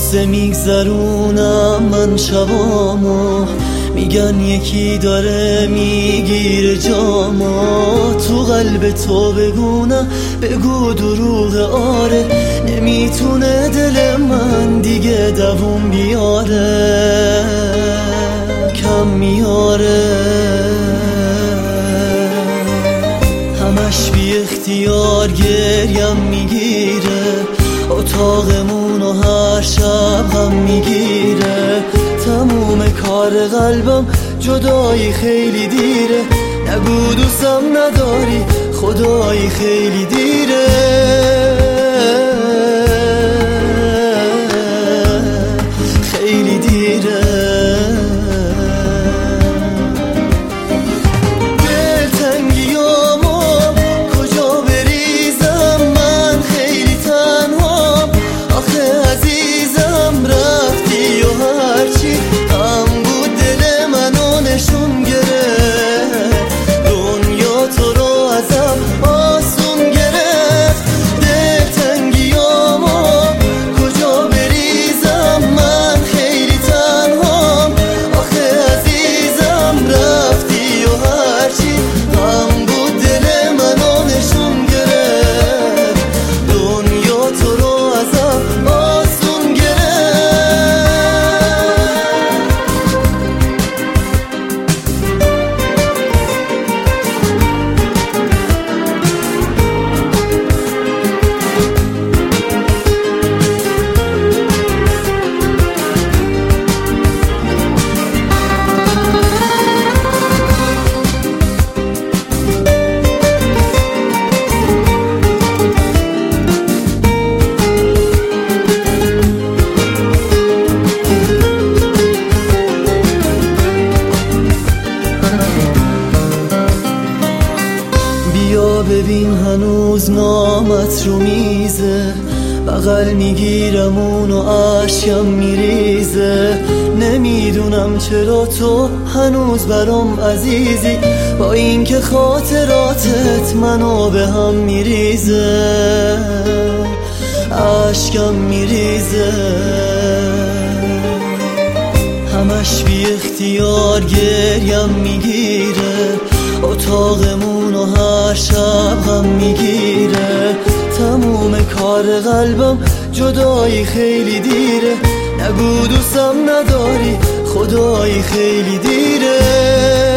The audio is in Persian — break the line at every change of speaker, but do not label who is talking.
قصه میگذرونم من شبامو، میگن یکی داره میگیره جامو. تو قلب تو بگونم بگو دروغ آره، نمیتونه دل من دیگه دووم بیاره، کم میاره. همش بی اختیار گریم میگیره، اتاقمونو هر شب هم میگیره. تموم کار قلبم جدایی خیلی دیره، نگو دوستم نداری خدایی خیلی دیره. خیلی دیره. دلتنگیامو کجا بریزم من خیلی تنهام، آخه عزیزم رفتی و هرچی هم بود دل منو نشون گرفت، دنیا تو رو ازم آسون گرفت. دلتنگیامو کجا بریزم من خیلی تنهام، آخه عزیزم رفتی و هرچی هم بود دل منو نشون گرفت، دنیا تو رو ازم آسون گرفت. بیا ببین هنوز نامت رو میزه، بغل میگیرم اونو اشکم میریزه. نمیدونم چرا تو هنوز برام عزیزی، با اینکه خاطراتت منو به هم میریزه، اشکم میریزه. همش بی اختیار گریم میگیره، اتاقمونو هر شب هم میگیره. تموم کار قلبم جدایی خیلی دیره، نگو دوستم نداری خدایی خیلی دیره.